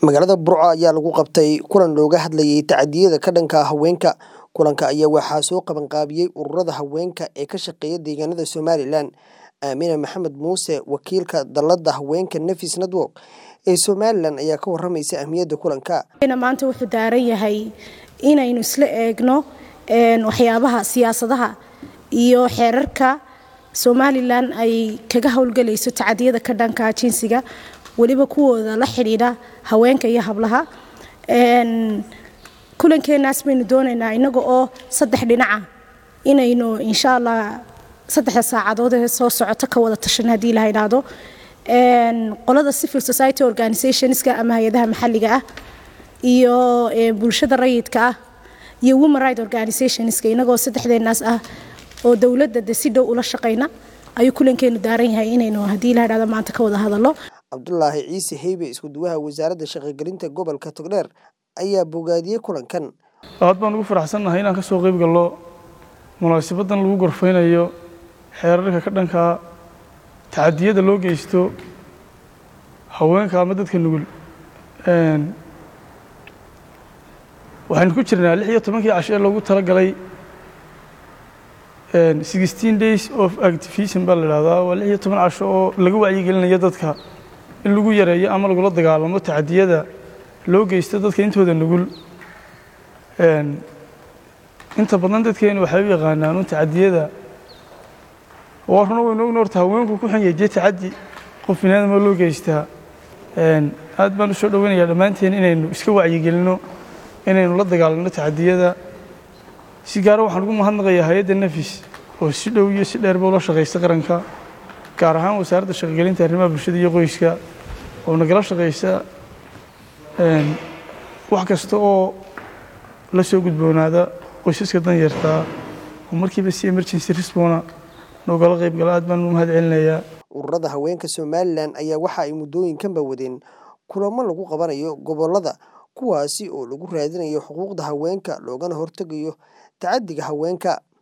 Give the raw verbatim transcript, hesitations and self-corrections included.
Magaalada Burco ayaa lagu qabtay kulan looga hadlayay tacadiyada ka dhanka ah haweenka. Kulanka ayaa waxaa soo qaban qaabiyay ururada haweenka ee ka shaqeeya deegaanada Somaliland. Aamina Maxamed Muuse, wakiilka dalladda haweenka Nafis Network ee Somaliland, ayaa ka waramaysa ahmiyadda kulanka. Maanta wuxuu daaran yahay inaynu isla eegno waxyaabaha siyaasadaha iyo xeerarka Somaliland ay kaga hawlgalayso tacadiyada ka dhanka ah jinsiga, waliba kuwooda la xiriira haweenka iyo hablaha. een kulankeenaas baynu doonaynaa inaga oo saddex dhinaca inaynu insha Allah saddex saacadood ee soo socota ka wada tashan hadii la yiraahdo. een qolada civil society organizationska ama hay'adaha maxalliga ah iyo bulshada rayidka ah iyo women rights organizationska inagoo saddexdeenaas ah oo dawladda si dhow ula shaqeyna ayuu kulankeenu daaran yahay inaynu hadii la yiraahdo maanta ka wada hadalno. Cabdullaahi Ciise Heybe, isku duwaha wasaaradda shaqo-gelinta gobolka Togdheer, ayaa bogaadiyay kulankan. aad baan ugu faraxsanahay inaan ka soo qayb galno munaasabadan lagu gorfeynayo xeerarka ka dhanka tacadiyada loo geysto haweenka ama dadka nugul. een waxaan ku jirnaa lix iyo tobankii casho ee loogu talagalay een sixteen days of activism baa la yiraahdaa. waa lix iyo toban casho oo lagu wacyigelinayo dadka in lagu yareeyo ama lagu la dagaalamo tacadiyada loo geysto dadka intooda nugul. een inta badan dadkeenu waxay u yaqaanaan tacadiyada oo runa weyn oo noorta haweenku ku xun yahay tacadi qof inaadama loo geystaa. een aad baan u soo dhaweynayaa dhammaanteen inaynu iska wacyigelino inaynu la dagaalano tacadiyada. si gaar ah waxaan ugu mahadnaqayaa hay'adda Nafis oo si dhow iyo si dheer baa ula shaqeysa qaranka, gaar ahaan wasaaradda shaqo-gelinta arrimaha bulshada iyo qoyska oo nagala shaqeysa een wax kasta oo la soo gudboonaada qoysaska danyarta oo markiiba si emergency response nogala qayb gala. aad baan u mahadcelinayaa. Ururada haweenka Somaliland ayaa waxa ay muddooyinkan ba wadeen kulamo lagu qabanayo gobolada, kuwaasi oo lagu raadinayo xuquuqda haweenka loogana hortagayo tacadiga haweenka.